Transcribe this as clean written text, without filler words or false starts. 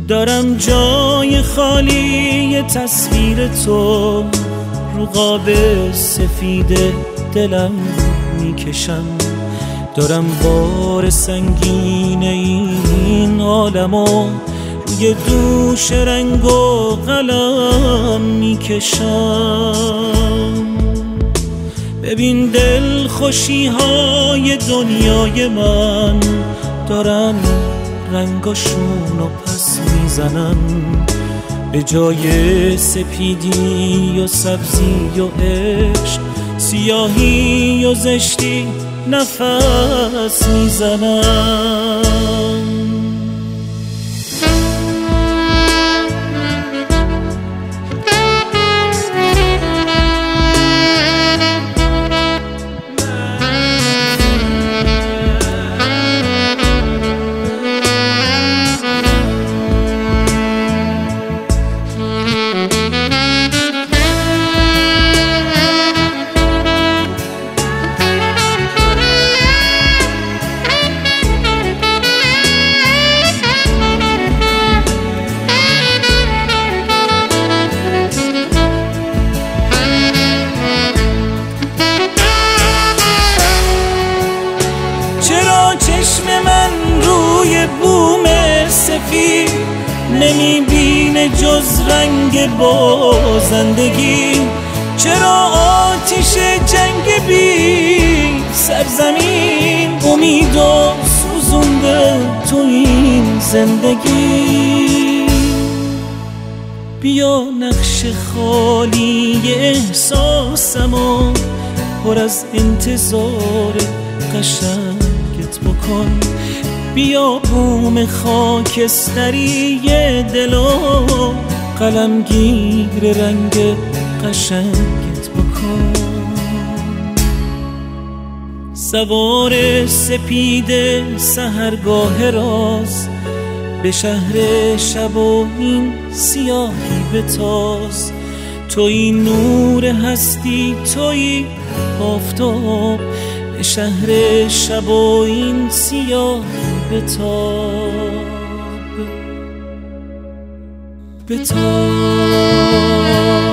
دارم جای خالی تصویر تو رو قاب سفید دلم میکشم. دارم بار سنگین این عالمو روی دوش رنگ و قلم میکشم. ببین دل خوشی های دنیای من دارن رنگاشونو پس میزنن. به جای سپیدی و سبزی و عشق سیاهی و زشتی نفس میزنن. چشم من روی بوم سفید نمیبینه جز رنگ بازندگی؟ چرا آتیش جنگ بی سرزمین امیدو سوزونده تو این زندگی؟ بیا نقش خالی احساسمو پر از انتظار قشنگت بکن. بیا بوم خاکستری دلو قلمگیر رنگ قشنگت بکن. سوار سپید سحرگاه راز به شهر شب و این سیاهی بتاز. توی نور هستی، توی آفتاب، به شهر شب و این سیاهی بتاب.